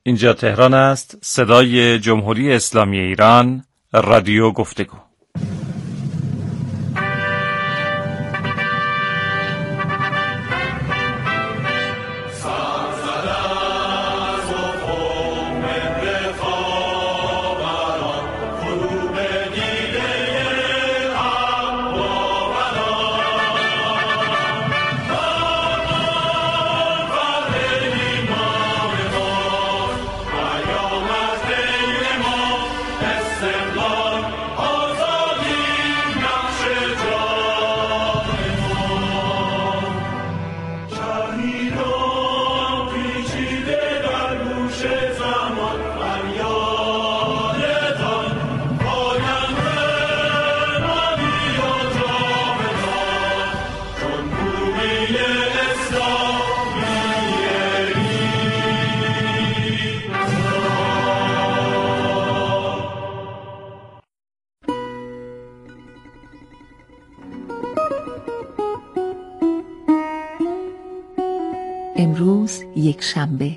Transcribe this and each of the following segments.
اینجا تهران است، صدای جمهوری اسلامی ایران، رادیو گفتگو. امروز یک شنبه.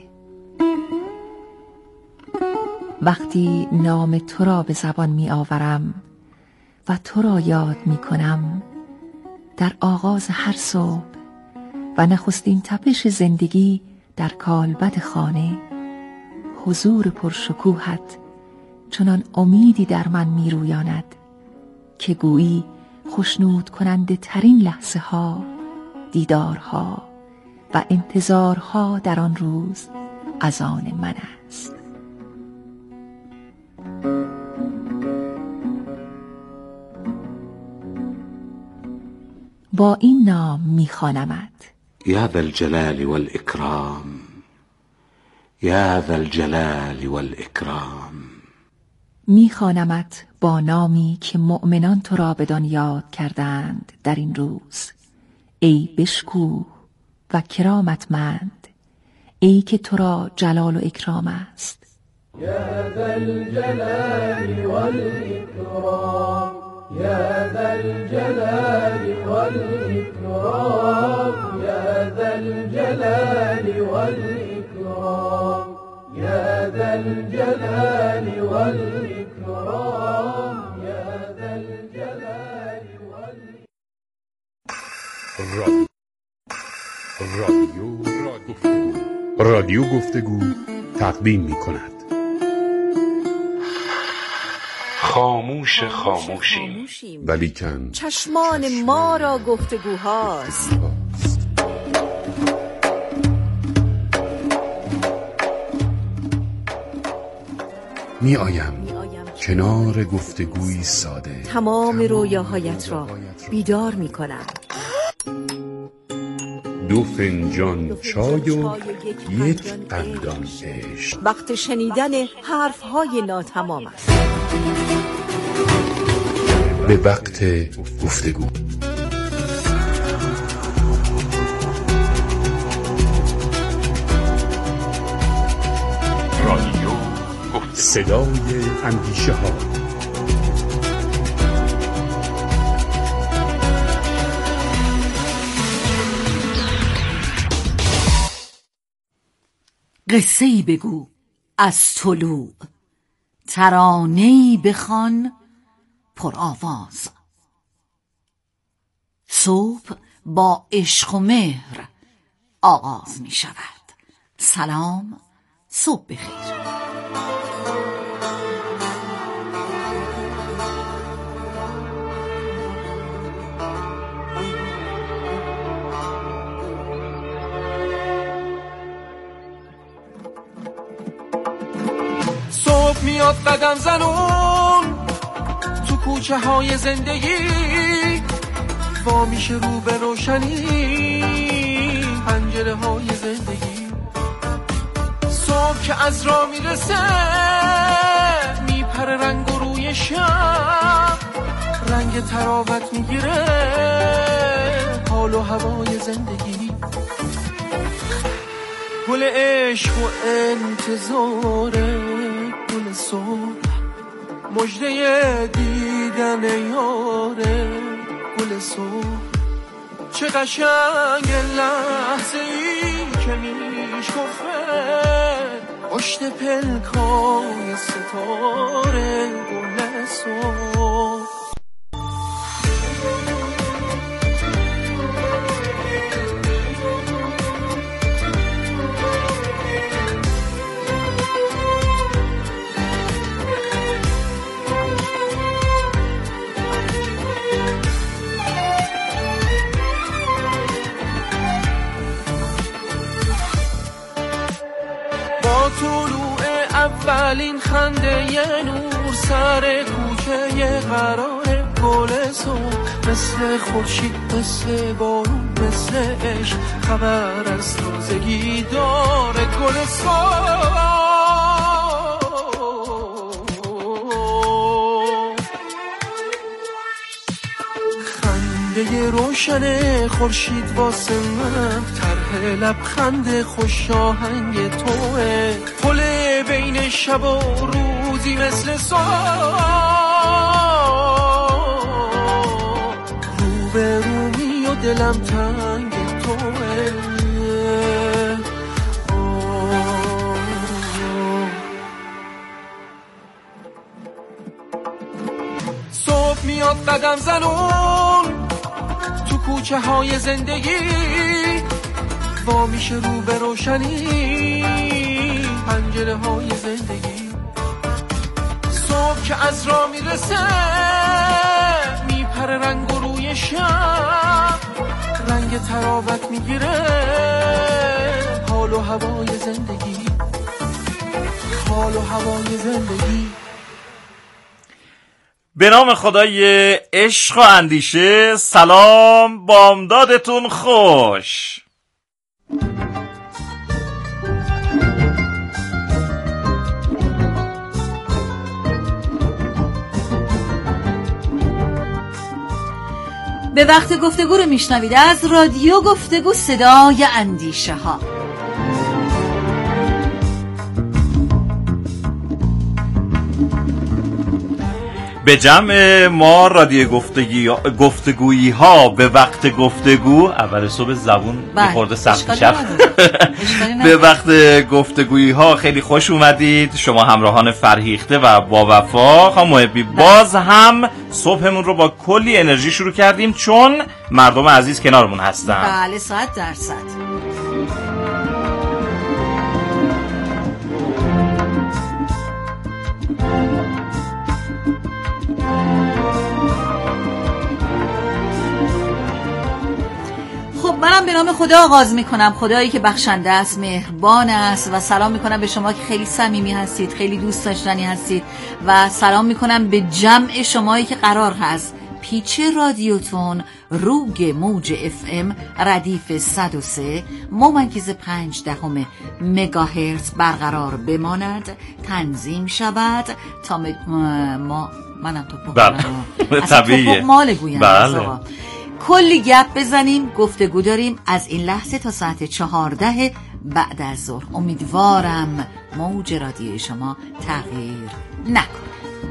وقتی نام تو را به زبان می آورم و تو را یاد می کنم در آغاز هر صبح و نخستین تپش زندگی در کالبد خانه، حضور پرشکوهت چنان امیدی در من می رویاند که گویی خشنود کننده ترین لحظه ها، دیدارها و انتظارها در آن روز از آن من است. با این نام می‌خوانمت: یا ذا الجلال والاکرام، یا ذا الجلال والاکرام. می‌خوانمت با نامی که مؤمنان تو را بدان یاد کردند در این روز. ای بشکوه و کرامتمند، ای که تو را جلال و اکرام است. یا ذا الجلال والاکرام، یا ذا الجلال والاکرام، یا ذا الجلال والاکرام، یا ذا الجلال والاکرام، یا ذا الجلال والاکرام. رادیو گفتگو تقدیم می کند خاموش خاموشیم ولیکن چشمان ما را گفتگوهاست. می آیم کنار گفتگوی ساده تمام رویاهایت را بیدار می کنم. 2 فنجان چای و 1 قندان عشق. وقت شنیدن حرفهای ناتمام است. به وقت گفتگو. رادیو گفتگو، صدای اندیشه ها. قصه‌ای بگو از طلوع، ترانه‌ای بخوان پر آواز. صبح با عشق و مهر آغاز می شود. سلام، صبح بخیر. صبح میاد قدم زنون تو کوچه های زندگی، وا میشه رو به روشنی پنجره های زندگی. صبح که از راه میرسه میپره رنگ و روی شب، رنگ تراوت میگیره حال و هوای زندگی. گل عشق و انتظاره گل صبح، مژده دیدن یاره گل صبح. چه قشنگ لحظه ای که میشکفه پشت پلکای ستاره گل صبح. اولین خنده ی نور سر کوچه قرار گل صبح، مثل خورشید مثل بارون مثل عشق خبر از تازگی داره گل صبح. خنده روشن خورشید واسه من طرح لبخند خوش آهنگ توه، پل بین شب و روزی مثل صبح، رو به رومی و دلم تنگ توه. صبح میاد قدم زنون تو کوچه های زندگی، وا میشه رو به روشنی پنجره های زندگی. صبح که از راه میرسه میپره رنگ و روی شب، رنگ تراوت میگیره حال و هوای زندگی، حال و هوای زندگی. به نام خدای عشق و اندیشه. سلام، بامدادتون خوش. به وقت گفتگو رو میشنوید از رادیو گفتگو، صدای اندیشه ها. به جمع ما رادیو گفتگویی ها به وقت گفتگو، اول صبح زبون میخورده سخت شب به وقت گفتگویی ها خیلی خوش اومدید شما همراهان فرهیخته و با وفا. خانم محبی باز هم صبحمون رو با کلی انرژی شروع کردیم چون مردم عزیز کنارمون هستن. بله 100%. منم به نام خدا آغاز میکنم، خدایی که بخشنده است، مهربان است، و سلام میکنم به شما که خیلی صمیمی هستید، خیلی دوست داشتنی هستید، و سلام میکنم به جمع شمایی که قرار هست پیچ رادیوتون روگ موج FM ردیف 103 ممیز 5 مگاهرتز برقرار بماند، تنظیم شود تا منم تو بله طبیعیه مال گویم. بله. کلی گپ بزنیم، گفتگو داریم از این لحظه تا ساعت 14 بعد از ظهر. امیدوارم موج رادیوی شما تغییر نکنه.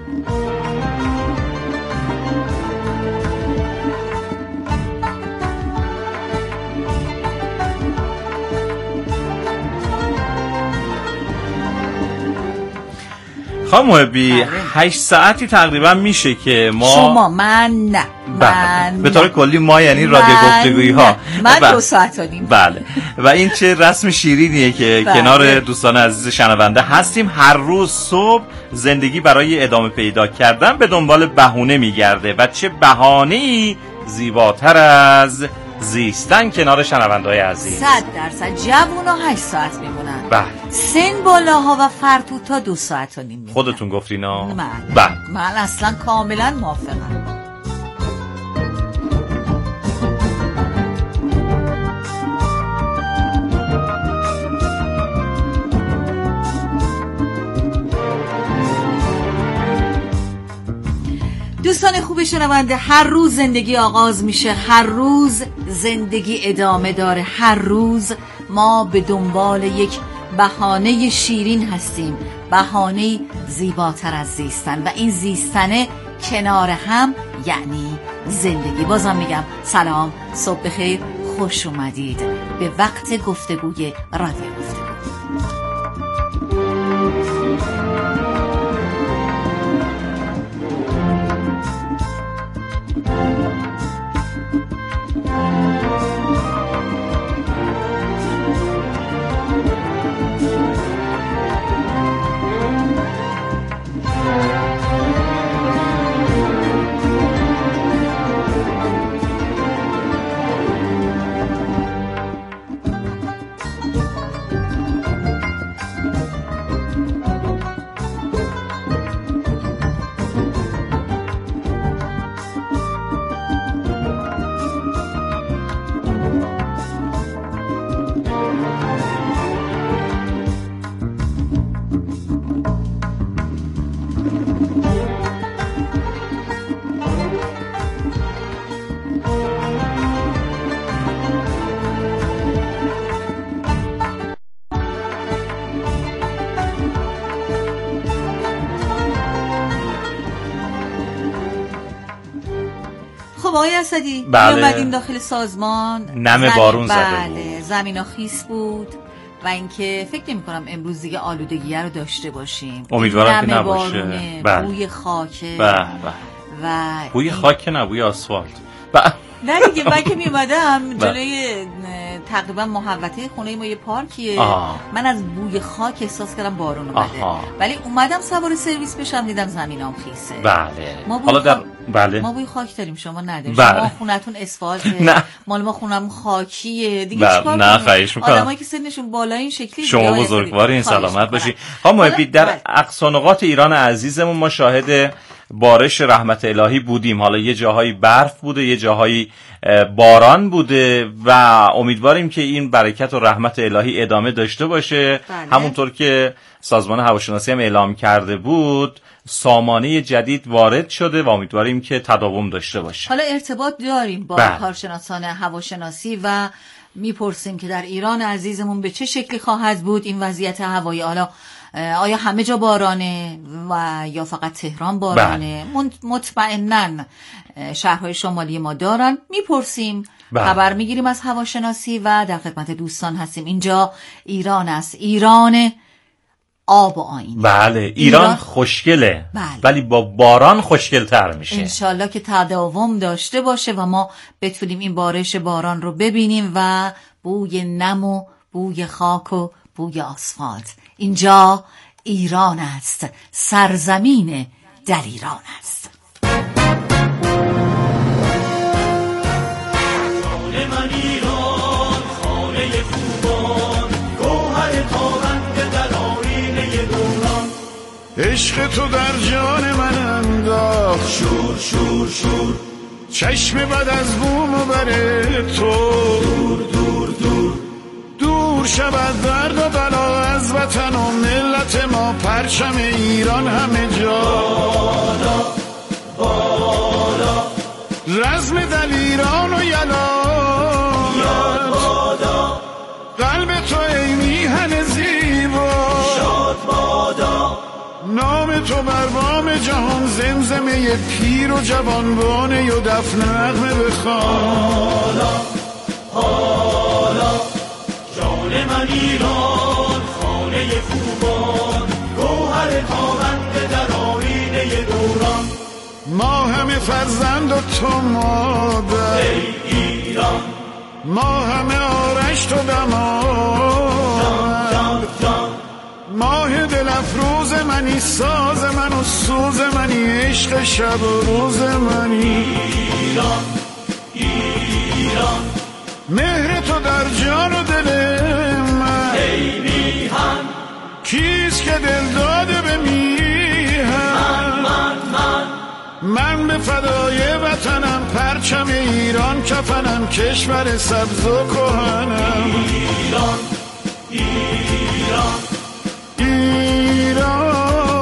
خانم محبی 8 ساعتی تقریبا میشه که ما شما من به طور کلی ما یعنی رادیو گفتگویی ها من 2 ساعت و نیم. بله و این چه رسم شیرینیه که کنار دوستان عزیز شنونده هستیم. هر روز صبح زندگی برای ادامه پیدا کردن به دنبال بهونه میگرده و چه بهانه‌ای زیباتر از زیستن کنار شنونده‌های عزیز. 100% جوونا 8 ساعت میمونن. بله. سن بالاها و فرتوت تا 2 ساعت و نیم میمونن. خودتون گفتینا؟ من اصلا کاملا موافقم. دوستان خوب شنونده، هر روز زندگی آغاز میشه، هر روز زندگی ادامه داره، هر روز ما به دنبال یک بهانه شیرین هستیم، بهانه زیباتر از زیستن، و این زیستن کنار هم یعنی زندگی. بازم میگم سلام، صبح بخیر، خوش اومدید به وقت گفتگوی رادیو گفتگو. آقای اسدی اومدیم داخل سازمان، نم بارون زده بله، زمینا خیس بود و اینکه فکر نمی‌کنم امروز دیگه آلودگی رو داشته باشیم. امیدوارم که نباشه. بوی خاکه و بوی خاک نه، بوی آسفالت. نه دیگه من که میومدم جلوی تقریبا محوطه خونه ما یه پارکیه، من از بوی خاک احساس کردم بارون اومده، ولی اومدم سوار سرویس بشم دیدم زمینام خیسه. بله. حالا ما بوی خاک داریم، شما نداریم. شما خونتون اسفالته، مال ما خونم خاکیه دیگه. چیکار نه خواهش می‌کنم. آدمایی که سنشون بالا این شکلی شما بزرگوارین، سلامت باشی. محبی در اقصا نقاط ایران عزیزمون ما شاهد بارش رحمت الهی بودیم. حالا یه جاهایی برف بوده، یه جاهایی باران بوده و امیدواریم که این برکت و رحمت الهی ادامه داشته باشه. همونطور که سازمان هواشناسی هم اعلام کرده بود، سامانه جدید وارد شده و امیدواریم که تداوم داشته باشه. حالا ارتباط داریم با کارشناسان هواشناسی و میپرسیم که در ایران عزیزمون به چه شکلی خواهد بود این وضعیت هوایی. حالا آیا همه جا بارانه و یا فقط تهران بارانه؟ مطمئناً شهرهای شمالی ما دارن. میپرسیم، خبر میگیریم از هواشناسی و در خدمت دوستان هستیم. اینجا ایران است، ایران آب و آیین. بله، ایران خوشگله، ولی با باران خوشگل‌تر میشه. انشالله که تداوم داشته باشه و ما بتونیم این بارش باران رو ببینیم و بوی نم و بوی خاک و بوی آسفالت. اینجا ایران است، سرزمین در ایران است. خانه من ایران، خانه خوبان، گوهر تابنده در آیینه دوران. عشق تو در جان من انداخت شور شور شور، چشم بد از بوم و بره تو دور دور دور دور شود درد و بلا از وطن و ملت ما. پرچم ایران همه جا بالا بالا، رزم دلیران و یلان بادا، قلب تو ای میهن زیبا شاد بادا. نام تو بر بام جهان زمزمه پیر و جوانبانه و دف نغمه بخوان. حالا جان من ایران، خانه خوبان، گوهر تابنده در آیینه دوران. ما همه فرزند و تو مادر ای ایران، ما همه آرش تو دماد. ماه دل افروز منی، ساز من و سوز منی، عشق شب و روز منی. ایران ایران، مهر تو در جان و دل من ای میهن. کیست که دل داده به میهن؟ من به فدای وطنم، پرچم ایران کفنم، کشور سبز و کهنم. ایران ایران ایران.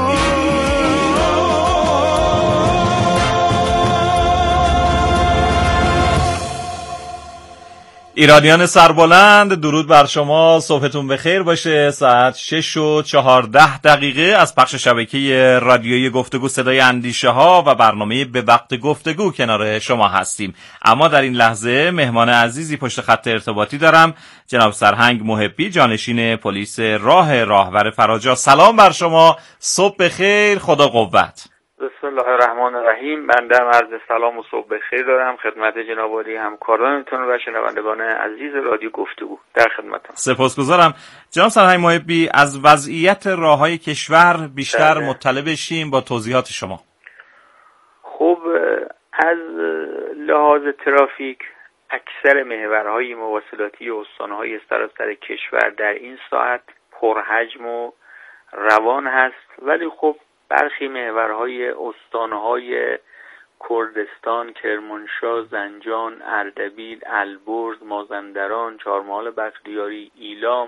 ایرانیان سربلند، درود بر شما، صبحتون بخیر باشه. ساعت 6:14 از پخش شبکه رادیویی گفتگو صدای اندیشه ها و برنامه به وقت گفتگو کنار شما هستیم. اما در این لحظه مهمان عزیزی پشت خط ارتباطی دارم، جناب سرهنگ محبی، جانشین پلیس راهور فراجا. سلام بر شما، صبح بخیر، خدا قوت. بسم الله الرحمن الرحیم. بنده عرض سلام و صبح بخیر دارم خدمت جناب عالی همکارانتون و شنوندگان عزیز رادیو گفتگو. در خدمتم. سپاسگزارم. جناب سرهنگ محبی، از وضعیت راههای کشور بیشتر مطلع بشیم با توضیحات شما. خب، از لحاظ ترافیک اکثر محورهای مواصلاتی استانهای سراسر کشور در این ساعت پرحجم و روان هست، ولی خب برخی محورهای استانهای کردستان، کرمانشاه، زنجان، اردبیل، البرز، مازندران، چهارمحال بختیاری، ایلام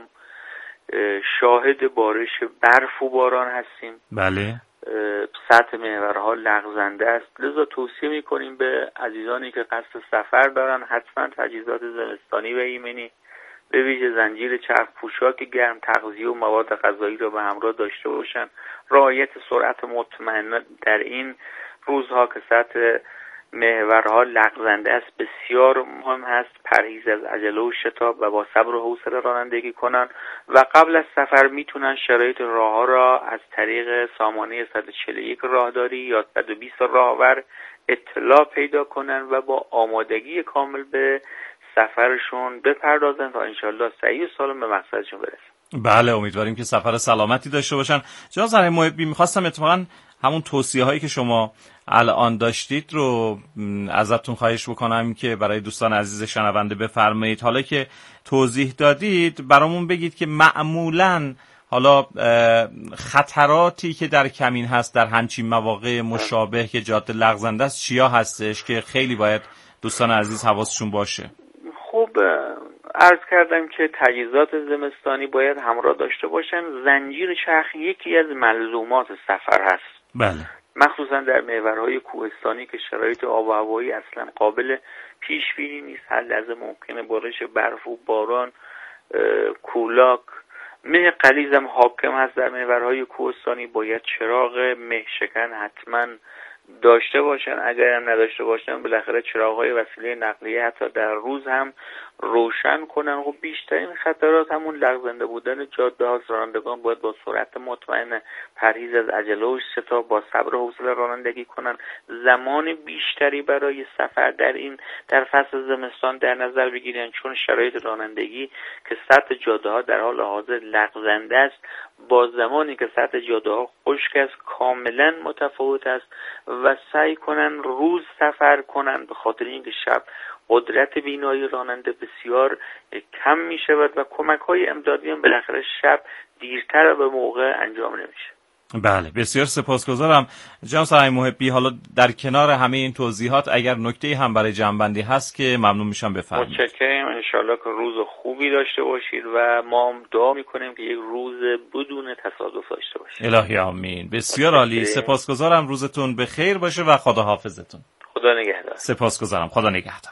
شاهد بارش برف و باران هستیم. بله. سطح محورها لغزنده است، لذا توصیه میکنیم به عزیزانی که قصد سفر دارن حتما تجهیزات زمستانی و ایمنی به ویژه زنجیر چرخ، پوشاک گرم، تغذیه و مواد غذایی را به همراه داشته باشند. رعایت سرعت مطمئن در این روزها که سطح محورها لغزنده است بسیار مهم هست. پرهیز از عجله و شتاب و با صبر و حوصله رانندگی کنند و قبل از سفر میتونن شرایط راهها را از طریق سامانه 141 راهداری یا 120 راهور اطلاع پیدا کنن و با آمادگی کامل به سفرشون بپردازن تا انشالله سعی و سالم به مقصدشون برسن. بله، امیدواریم که سفر سلامتی داشته باشن. جناب سرای محبی، میخواستم اتفاقا همون توصیه هایی که شما الان داشتید رو ازتون خواهش بکنم که برای دوستان عزیز شنونده بفرمایید. حالا که توضیح دادید برامون بگید که معمولاً حالا خطراتی که در کمین هست در همچین مواقع مشابه که جاده لغزنده است چیا هستش که خیلی باید دوستان عزیز حواسشون باشه؟ خب عرض کردم که تجهیزات زمستانی باید همراه داشته باشن. زنجیر چرخ یکی از ملزومات سفر هست. بله. مخصوصا در محورهای کوهستانی که شرایط آب و هوایی اصلا قابل پیش بینی نیست. هر لحظه ممکنه بارش برف و باران، کولاک، مه غلیظ هم حاکم هست در محورهای کوهستانی. باید چراغ مه شکن حتما داشته باشن. اگر هم نداشته باشن بالاخره چراغ‌های وسیله نقلیه حتی در روز هم روشن کنن. خب بیشترین خطرات همون لغزنده بودن جاده هاست. رانندگان باید با سرعت مطمئن، پرهیز از عجله و شتاب، با صبر و حوصله رانندگی کنن. زمان بیشتری برای سفر در فصل زمستان در نظر بگیرن، چون شرایط رانندگی که سطح جاده ها در حال حاضر لغزنده است با زمانی که سطح جاده ها خشک است کاملا متفاوت است و سعی کنن روز سفر کنن، به خاطر اینکه شب قدرت بینایی راننده بسیار کم می شود و کمک های امدادی هم بالاخره شب دیرتر و به موقع انجام نمیشه. بله، بسیار سپاسگزارم جناب سرای محبی. حالا در کنار همه این توضیحات اگر نکته‌ای هم برای جمع‌بندی هست که ممنون میشم بفرمایید. متشکرم. انشالله که روز خوبی داشته باشید و ما هم دعا میکنیم که یک روز بدون تصادف داشته باشید. الهی آمین. بسیار عالی، سپاسگزارم. روزتون بخیر باشه و خدا حافظتون. خدا نگهدار. سپاسگزارم. خدا نگهدار.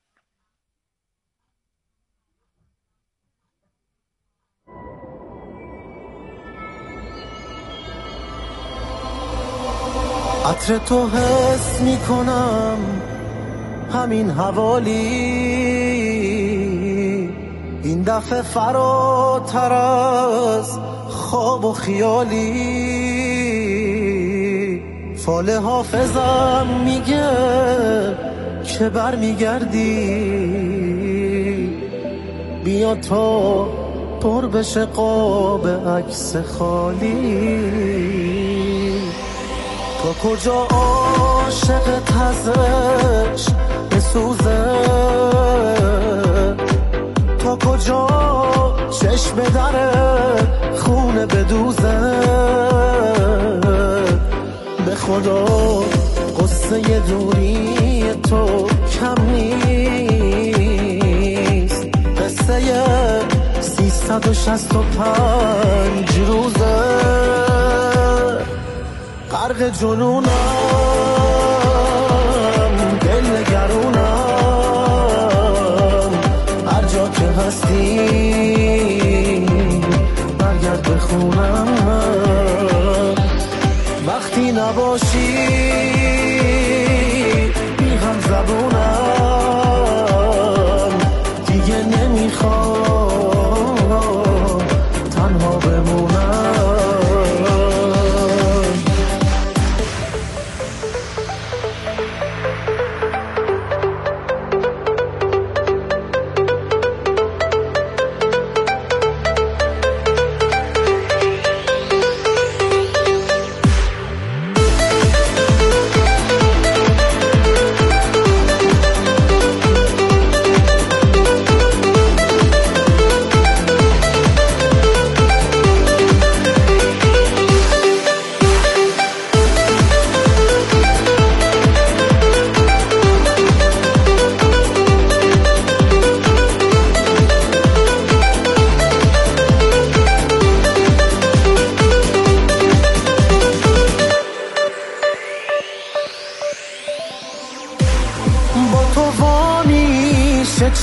عطر تو حس میکنم همین حوالی، این دفعه فراتر از خواب و خیالی. فال حافظم میگه که بر میگردی، بیا تا پر بشه قاب عکس خالی. تا کجا عاشقت ازش بسوزه، تا کجا چشم دره خونه بدوزه. به خدا قصه دوری تو کم نیست، قصه 365 روزه. غرق جنونم، دل نگرونم، هر جا که هستی برگرد به خونم. وقتی نباشی بی هم زبونم، دیگه نمیخوام تنها بمونم.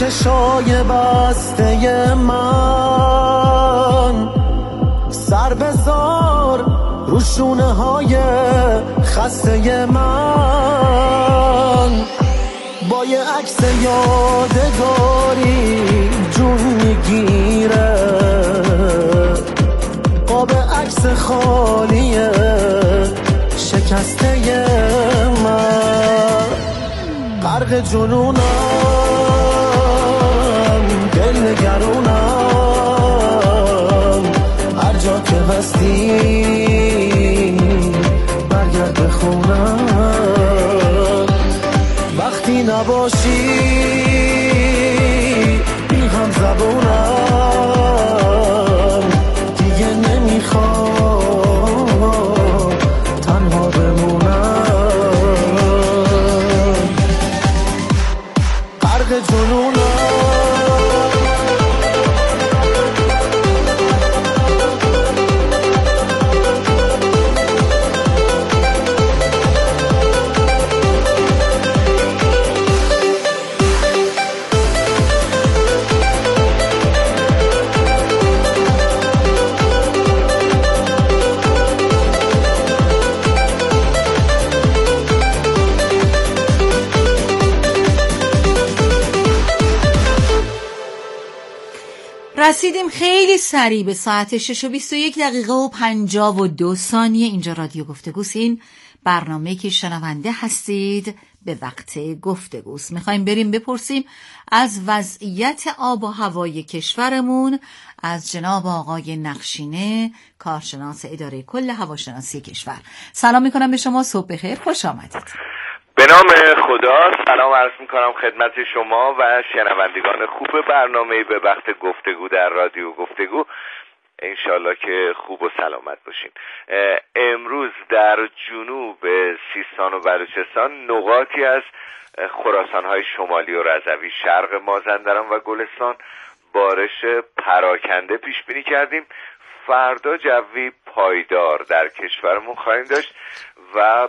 چشای بسته من، سر بذار رو شونه های خسته من، با یه عکس یادگاری جون میگیره، قاب عکس خالیه شکسته من، غرق جنونم دل نگرونم، هر جا که هستی برگرد به خونم، وقتی نباشی بی هم زبونم، دیگه نمیخوام تنها بمونم، غرق جنونم. رسیدیم خیلی سریع به ساعت 6:21:52. اینجا رادیو گفتگوست. این برنامه که شنونده هستید به وقت گفتگوست. میخوایم بریم بپرسیم از وضعیت آب و هوای کشورمون از جناب آقای نقشینه، کارشناس اداره کل هواشناسی کشور. سلام میکنم به شما، صبح بخیر، خوش آمدید. به نام خدا سلام عرض میکنم خدمت شما و شنوندگان خوب برنامه به وقت گفتگو در رادیو گفتگو. انشالله که خوب و سلامت باشین. امروز در جنوب سیستان و بلوچستان نقاطی از خراسان‌های شمالی و رضوی، شرق مازندران و گلستان بارش پراکنده پیش بینی کردیم. فردا جوی پایدار در کشورمون خواهیم داشت و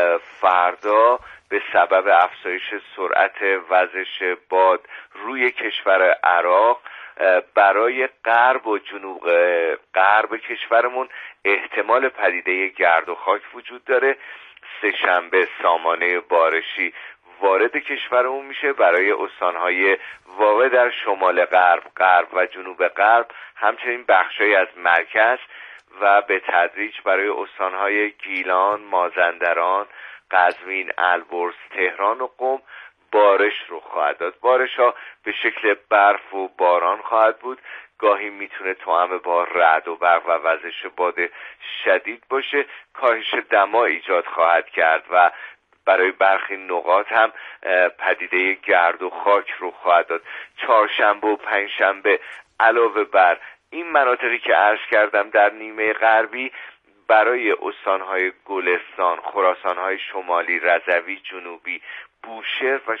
فردا به سبب افزایش سرعت وزش باد روی کشور عراق برای غرب و جنوب غرب کشورمون احتمال پدیده گرد و خاک وجود داره. سه‌شنبه سامانه بارشی وارد کشورمون میشه برای استانهای واقع در شمال غرب، غرب و جنوب غرب، همچنین بخشایی از مرکز و به تدریج برای استانهای گیلان، مازندران، قزوین، البرز، تهران و قم بارش رو خواهد داد. بارش ها به شکل برف و باران خواهد بود. گاهی میتونه توأم با رعد و برق و وزش باد شدید باشه. کاهش دما ایجاد خواهد کرد و برای برخی نقاط هم پدیده گرد و خاک رو خواهد داد. چهارشنبه و پنجشنبه علاوه بر این مناطقی که عرض کردم در نیمه غربی، برای استانهای گلستان، خراسانهای شمالی، رضوی، جنوبی، بوشهر و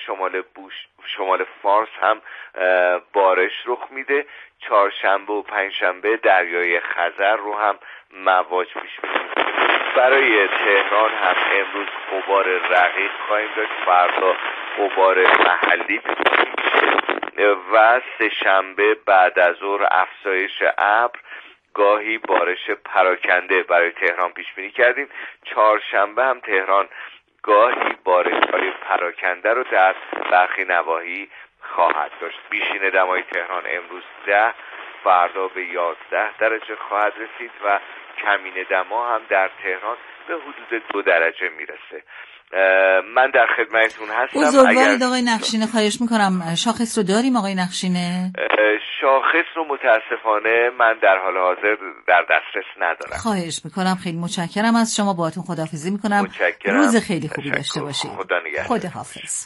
شمال فارس هم بارش رخ میده. چهارشنبه و پنجشنبه دریای خزر رو هم مواج پیش میده. برای تهران هم امروز غبار رقیق خواهیم داشت، فردا غبار محلی پیش میشه و سه‌شنبه بعد از ظهر افزایش ابر، گاهی بارش پراکنده برای تهران پیش بینی کردیم. چهارشنبه هم تهران گاهی بارش‌های پراکنده رو در برخی نواحی خواهد داشت. بیشین دمای تهران امروز 10، فردا به 11 درجه خواهد رسید و کمین دما هم در تهران به حدود 2 درجه میرسه. من در خدمتتون هستم. بزرگوارید آقای نقشینه، خواهش میکنم شاخص رو داریم آقای نقشینه؟ شاخص رو متاسفانه من در حال حاضر در دسترس ندارم. خواهش میکنم، خیلی متشکرم از شما، باهاتون خداحافظی میکنم. متشکرم. روز خیلی خوبی داشته باشید. خدا نگهدار. خداحافظ.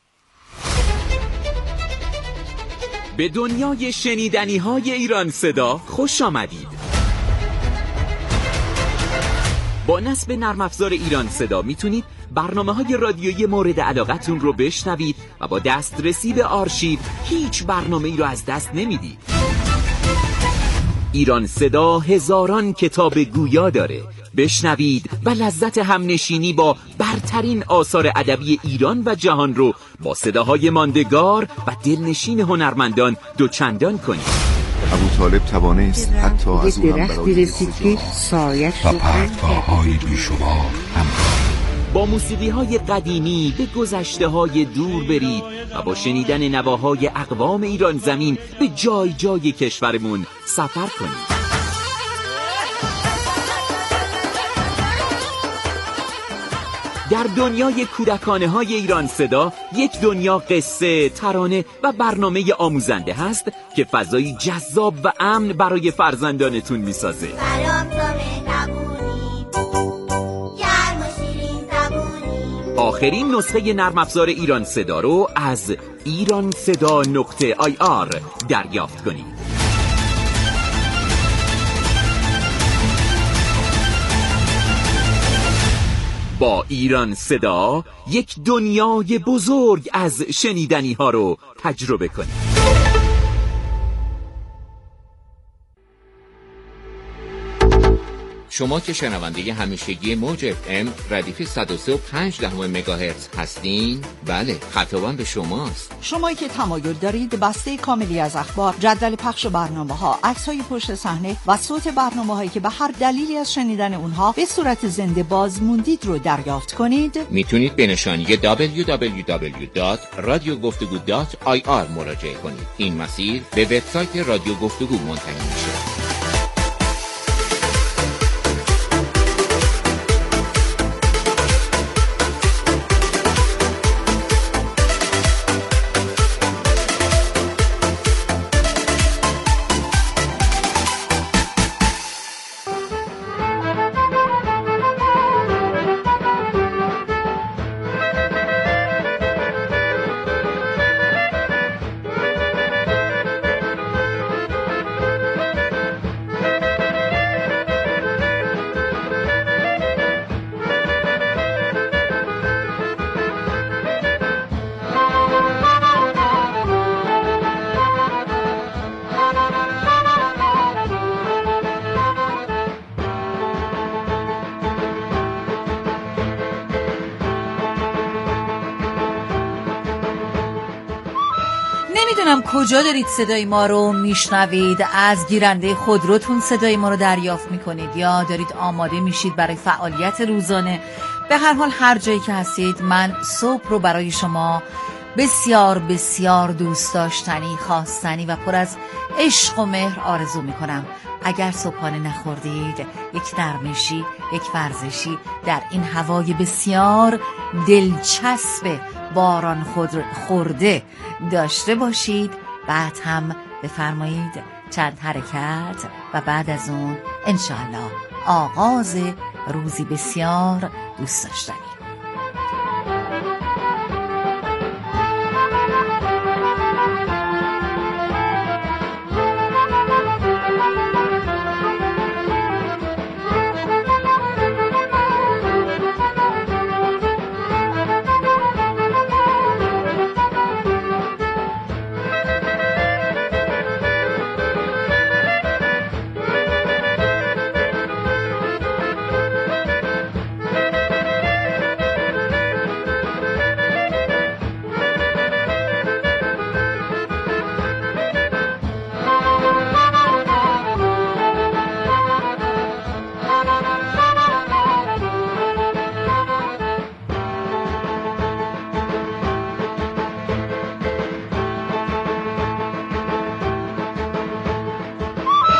به دنیای شنیدنی های ایران صدا خوش آمدید. با نصب نرم افزار ایران صدا میتونید برنامه‌های رادیویی مورد علاقتون رو بشنوید و با دسترسی به آرشیو هیچ برنامه‌ای رو از دست نمیدید. ایران صدا هزاران کتاب گویا داره بشنوید و لذت همنشینی با برترین آثار ادبی ایران و جهان رو با صداهای ماندگار و دلنشین هنرمندان دوچندان کنید. ابوطالب توانست حتی از او هم برای رسید که سایش و پرتواهای بیشمار همراه. با موسیقی‌های قدیمی به گذشته‌های دور برید و با شنیدن نواهای اقوام ایران زمین به جای جای کشورمون سفر کنید. در دنیای کودکانه‌های ایران صدا، یک دنیا قصه، ترانه و برنامه آموزنده هست که فضایی جذاب و امن برای فرزندانتون می‌سازه. آخرین نسخه نرم افزار ایران صدا رو از iranseda.ir دریافت کنید. با ایران صدا یک دنیای بزرگ از شنیدنی ها رو تجربه کنید. شما که شنونده همیشگی موج FM ردیف 103.5 مگاهرتز هستین؟ بله، خطابم به شماست. شما که تمایل دارید بسته کاملی از اخبار، جدول پخش برنامه‌ها، عکس‌های پشت صحنه و صوت برنامه‌هایی که به هر دلیلی از شنیدن اونها به صورت زنده باز موندید رو دریافت کنید، میتونید به نشانی www.radiogoftego.ir مراجعه کنید. این مسیر به وبسایت رادیو گفتگو منتهی میشه. نمیدونم کجا دارید صدای ما رو میشنوید، از گیرنده خودروتون صدای ما رو دریافت میکنید یا دارید آماده میشید برای فعالیت روزانه. به هر حال هر جایی که هستید، من صبح رو برای شما بسیار بسیار دوست داشتنی، خواستنی و پر از عشق و مهر آرزو میکنم. اگر صبحانه نخوردید، یک نرمشی، یک ورزشی در این هوای بسیار دلچسب باران خورده داشته باشید. بعد هم بفرمایید چند حرکت و بعد از اون انشاءالله آغاز روزی بسیار دوست داشتنی.